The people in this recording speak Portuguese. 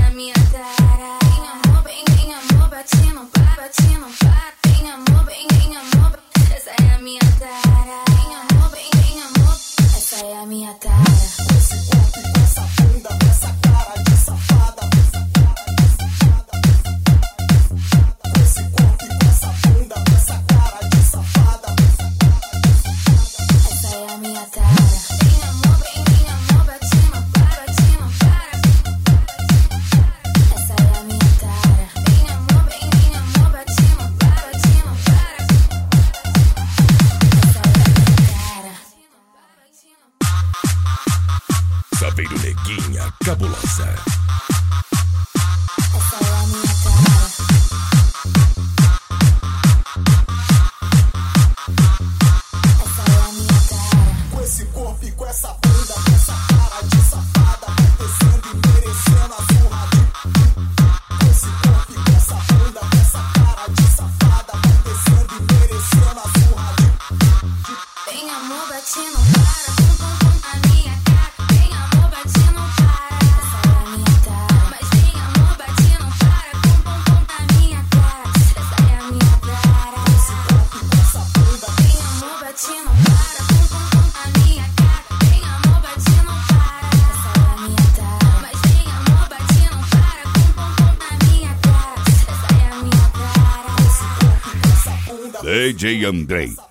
a minha cara. Vem amor, bate no pá, bate no pá. Vem amor, essa é a minha cara. Vem amor, essa é a minha cara. Com esse corpo e com essa bunda, com essa cara de safada. Com esse corpo e com essa bunda, com essa cara de safada. Essa é a minha cara. Vem amor, bate no pá, bate no pá. Essa é a minha cara. Vem amor, bate no pá, bate no pá. Essa é a minha cara. Saveiro Neguinha Cabulosa. Essa é a minha cara. Essa é a minha cara. Com esse corpo e com essa bunda, com essa cara de safada. Vai descendo e merecendo a surra de... Com esse corpo e com essa bunda, com essa cara de safada. Vai descendo e merecendo a surra de... Vem amor, bate no para, pum pum pum na minha cara. Vem amor, bate no para, essa é a minha cara. Mas vem amor, bate no para, pum pum pum na minha cara. Essa é a minha cara. Com esse corpo e com essa bunda. Vem amor, bate no para, pum pum pum na minha cara. Vem amor, bate no para, essa é a minha cara. Mas vem amor, bate no para, pum pum pum na minha cara. Essa é a minha cara. Com esse corpo e com essa bunda. DJ Andrei,